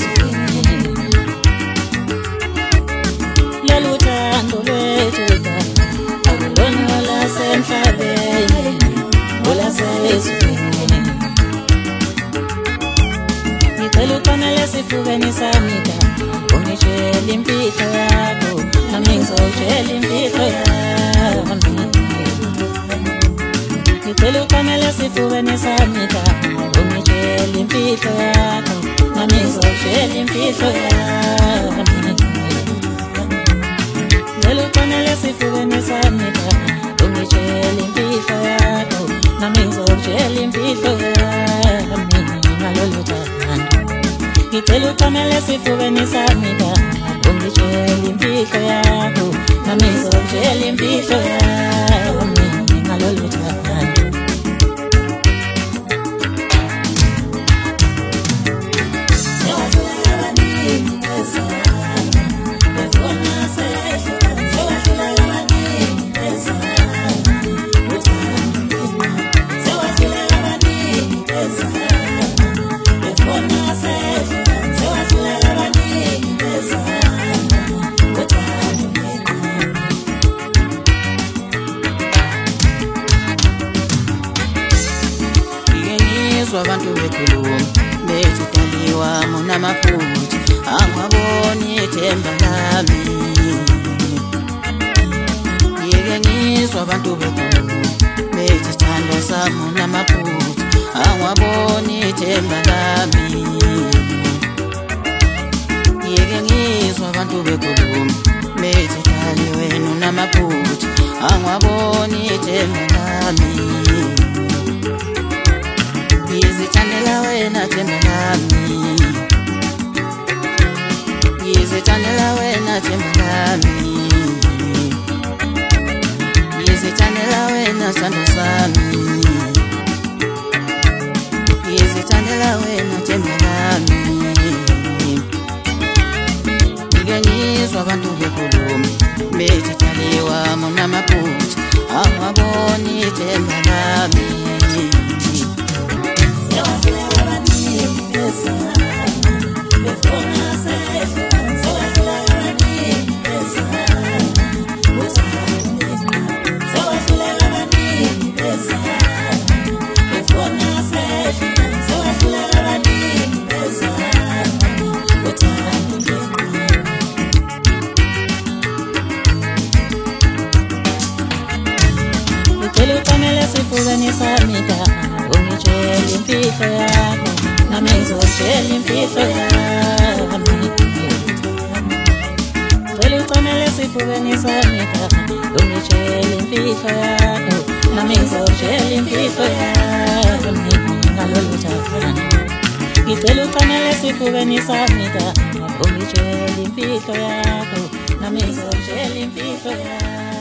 lolu thando lwethu akulona lasemhlabeni olasezulwini. Ngicela uqonele esifubeni sami ungitshela imfihlo yakho nami ngizotshela imfihlo yami. Ngicela uqonele esifubeni sami ungitshela imfihlo yakho nami ngizotshela imfihlo yami. Ngicela uqonele esifubeni sami ungitshela imfihlo yakho nami ngizotshela imfihlo yami ngalolu thando. Ngicela uqonele esifubeni sami ungitshela imfihlo yakho nami ngizotshela imfihlo yami ngalolu thando. Abantu bekhuluma bethi Taliwa munamaphutha angwaboni ithemba lami. Ngike ngizwa abantu bekhuluma bethi thando sami unamaphutha angwaboni ithemba lami. Ngike ngizwa abantu bekhuluma bethi Taliwa wena unamaphutha angwaboni ithemba lami. Ngizithandela wena themba lami, ngizithandela wena themba lami, ngizithandela wena thando sami, ngizithandela wena themba lami. Ngike ngizwa abantu bekhuluma bethi Taliwa munamaphutha angwaboni ithemba lami. Ngicela uqonele esifubeni sami ungitshela imfihlo yakho nami ngizotshela imfihlo yami. Ngicela uqonele esifubeni sami ungitshela imfihlo yakho nami ngizotshela imfihlo yami ngalolu thando. Ngicela uqonele esifubeni sami ungitshela imfihlo yakho nami ngizotshela imfihlo yami.